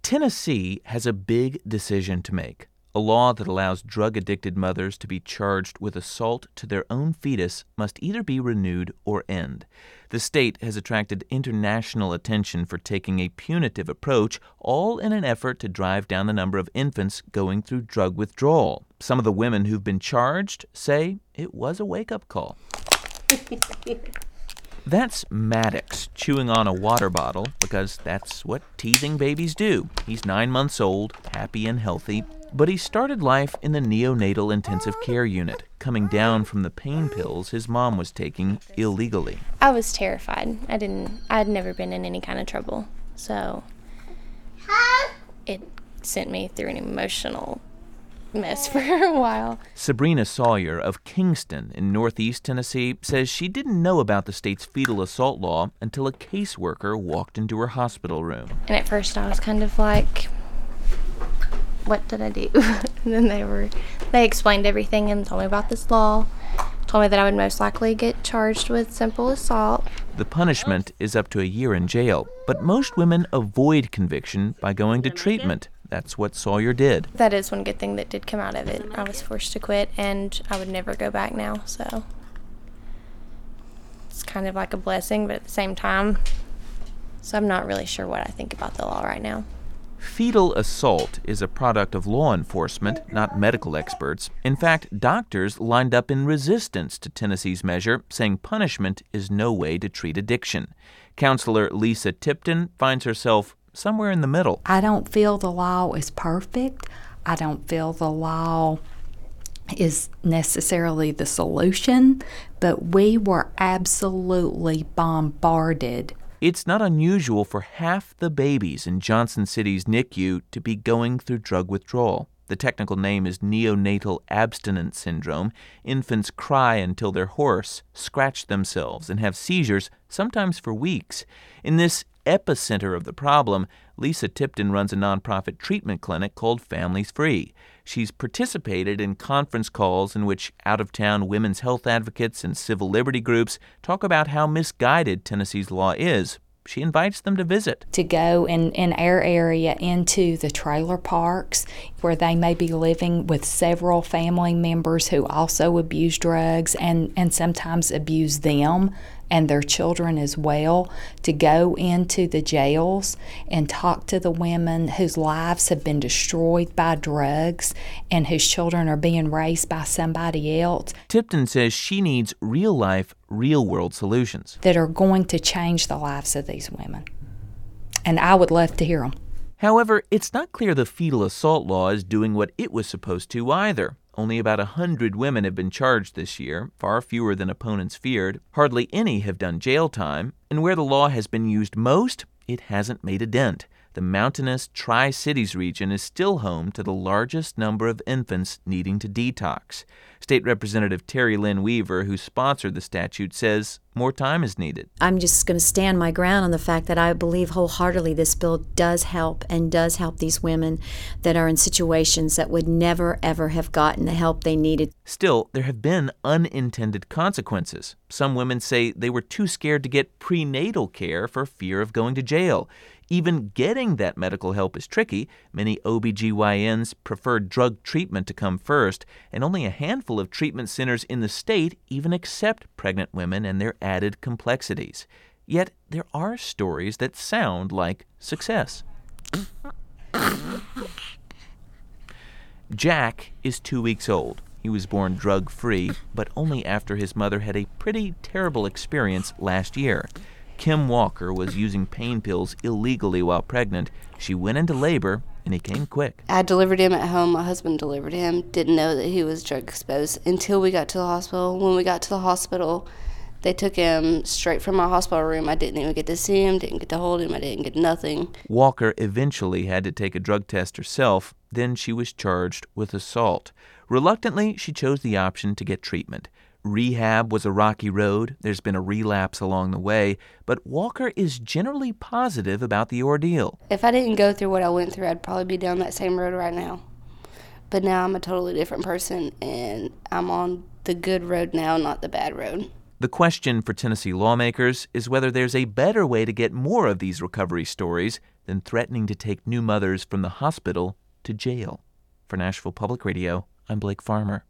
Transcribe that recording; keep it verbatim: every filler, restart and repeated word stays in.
Tennessee has a big decision to make. A law that allows drug-addicted mothers to be charged with assault to their own fetus must either be renewed or end. The state has attracted international attention for taking a punitive approach, all in an effort to drive down the number of infants going through drug withdrawal. Some of the women who've been charged say it was a wake-up call. That's Maddox chewing on a water bottle because that's what teething babies do. He's nine months old, happy and healthy, but he started life in the neonatal intensive care unit, coming down from the pain pills his mom was taking illegally. I was terrified. I didn't, I'd never been in any kind of trouble, so it sent me through an emotional mess for a while. Sabrina Sawyer of Kingston in northeast Tennessee says she didn't know about the state's fetal assault law until a caseworker walked into her hospital room. And at first I was kind of like, what did I do? And then they were, they explained everything and told me about this law, told me that I would most likely get charged with simple assault. The punishment is up to a year in jail, but most women avoid conviction by going to treatment. That's what Sawyer did. That is one good thing that did come out of it. I was forced to quit, and I would never go back now, so it's kind of like a blessing, but at the same time, so I'm not really sure what I think about the law right now. Fetal assault is a product of law enforcement, not medical experts. In fact, doctors lined up in resistance to Tennessee's measure, saying punishment is no way to treat addiction. Counselor Lisa Tipton finds herself somewhere in the middle. I don't feel the law is perfect. I don't feel the law is necessarily the solution, but we were absolutely bombarded. It's not unusual for half the babies in Johnson City's N I C U to be going through drug withdrawal. The technical name is neonatal abstinence syndrome. Infants cry until they're hoarse, scratch themselves, and have seizures, sometimes for weeks. In this epicenter of the problem, Lisa Tipton runs a nonprofit treatment clinic called Families Free. She's participated in conference calls in which out-of-town women's health advocates and civil liberty groups talk about how misguided Tennessee's law is. She invites them to visit. To go in, in our area into the trailer parks where they may be living with several family members who also abuse drugs and, and sometimes abuse them and their children as well, to go into the jails and talk to the women whose lives have been destroyed by drugs and whose children are being raised by somebody else. Tipton says she needs real-life, real-world solutions that are going to change the lives of these women. And I would love to hear them. However, it's not clear the fetal assault law is doing what it was supposed to either. Only about one hundred women have been charged this year, far fewer than opponents feared. Hardly any have done jail time, and where the law has been used most, it hasn't made a dent. The mountainous Tri-Cities region is still home to the largest number of infants needing to detox. State Representative Terry Lynn Weaver, who sponsored the statute, says more time is needed. I'm just going to stand my ground on the fact that I believe wholeheartedly this bill does help and does help these women that are in situations that would never, ever have gotten the help they needed. Still, there have been unintended consequences. Some women say they were too scared to get prenatal care for fear of going to jail. Even getting that medical help is tricky. Many O B G Y Ns prefer drug treatment to come first, and only a handful of treatment centers in the state even accept pregnant women and their added complexities. Yet there are stories that sound like success. Jack is two weeks old. He was born drug-free, but only after his mother had a pretty terrible experience last year. Kim Walker was using pain pills illegally while pregnant. She went into labor, and he came quick. I delivered him at home. My husband delivered him. Didn't know that he was drug exposed until we got to the hospital. When we got to the hospital, they took him straight from my hospital room. I didn't even get to see him, didn't get to hold him, I didn't get nothing. Walker eventually had to take a drug test herself. Then she was charged with assault. Reluctantly, she chose the option to get treatment. Rehab was a rocky road. There's been a relapse along the way, but Walker is generally positive about the ordeal. If I didn't go through what I went through, I'd probably be down that same road right now. But now I'm a totally different person, and I'm on the good road now, not the bad road. The question for Tennessee lawmakers is whether there's a better way to get more of these recovery stories than than threatening to take new mothers from the hospital to jail. For Nashville Public Radio, I'm Blake Farmer.